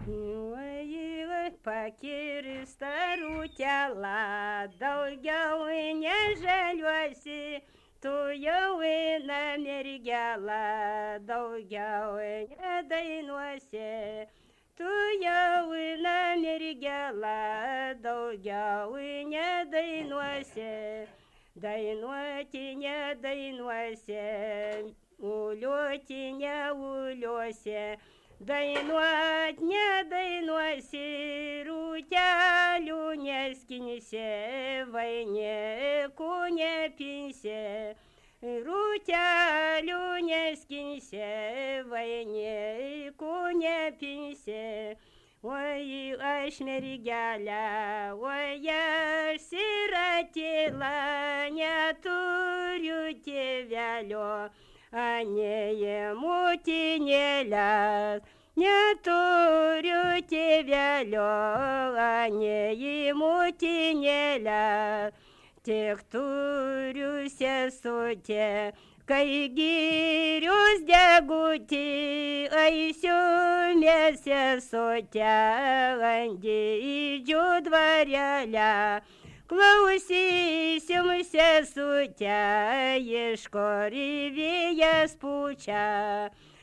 Ой, pakiri starutėla, daugiau nežaliuosi, tu jau eina mergela, daugiau nedainuosi. Tu jau eina mergela, daugiau nedainuosi. Dainuoti nedainuosi, uliuoti neuliuosi. Dainuot nedainuosi, rūtelių neskinsi, vainikų nepinsi. Rūtelių neskinsi, vainikų nepinsi. Oi, aš mergelė, oi, aš siratėla, neturiu tėvelio. Anėje motinėlės, neturiu tėvelio, anėje motinėlės, tik turiu sesutę, kai girius degutį, eisiu mes sesutę, ant didžių dvarelę. Klausysim sesutę, iš kur vėjas pučia.